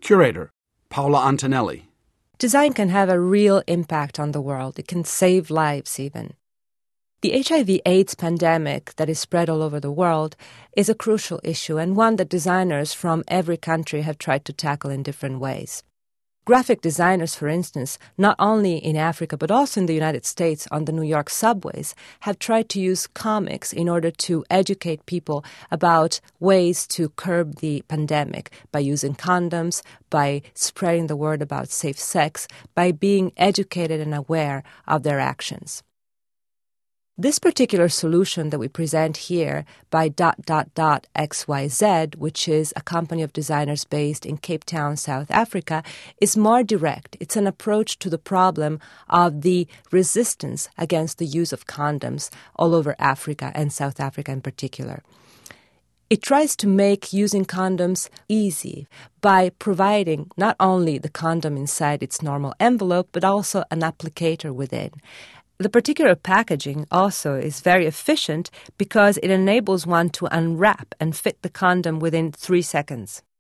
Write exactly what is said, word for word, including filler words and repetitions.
Curator, Paola Antonelli. Design can have a real impact on the world. It can save lives even. The H I V AIDS pandemic that is spread all over the world is a crucial issue and one that designers from every country have tried to tackle in different ways. Graphic designers, for instance, not only in Africa but also in the United States on the New York subways, have tried to use comics in order to educate people about ways to curb the pandemic by using condoms, by spreading the word about safe sex, by being educated and aware of their actions. This particular solution that we present here by dot dot dot X Y Z, which is a company of designers based in Cape Town, South Africa, is more direct. It's an approach to the problem of the resistance against the use of condoms all over Africa and South Africa in particular. It tries to make using condoms easy by providing not only the condom inside its normal envelope, but also an applicator within. The particular packaging also is very efficient because it enables one to unwrap and fit the condom within three seconds.